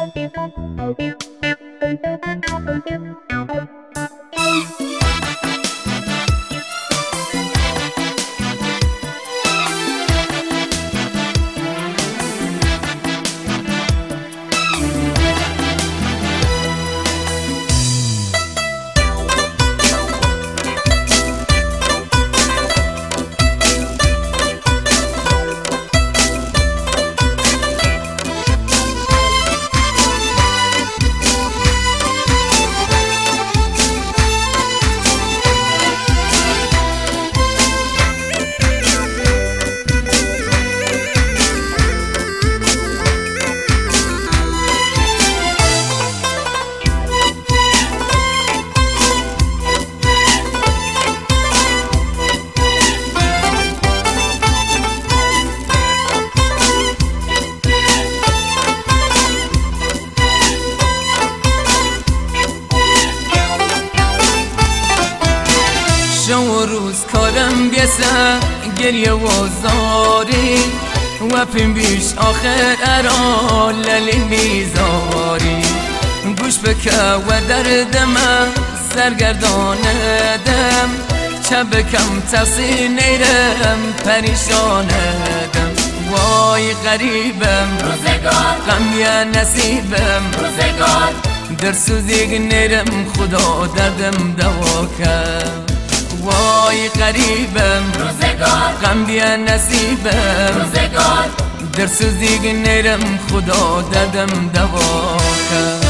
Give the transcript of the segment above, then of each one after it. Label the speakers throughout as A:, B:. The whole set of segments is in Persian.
A: شو روز کارم بیسه گریه و زاری و پیم بیش آخر ارا للی میزاری گوش بکه و دردم سرگرداندم چه بکم تقصیر نیرم پریشاندم وای غریبم
B: روزگار
A: غم یا نصیبم
B: روزگار
A: در سوزیگ نیرم خدا دردم دوا کرد وای غریبم
B: روزگار
A: غم بیا نصیبم
B: روزگار
A: در سوزیگ نیرم خدا دردم دوا کرد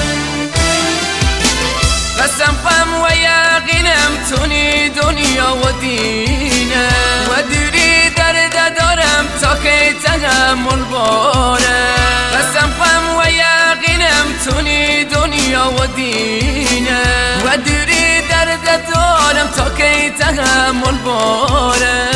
A: قسم غم و یقینم تونی دنیا و دینه و دیری درد دارم تا که تحمل باره قسم غم و یقینم تونی دنیا و دینه و دیری درد دارم تا که تحمل باره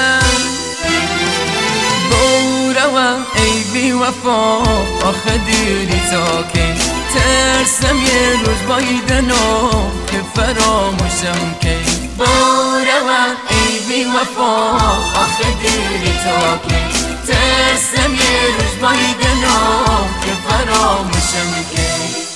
A: بورا ای بی وفا آخه دیری تا که ترسم یه روز بایدنو که فراموشم که بورا ای بی وفا آخه دیری تا که ترسم یه روز بایدنو که فراموشم که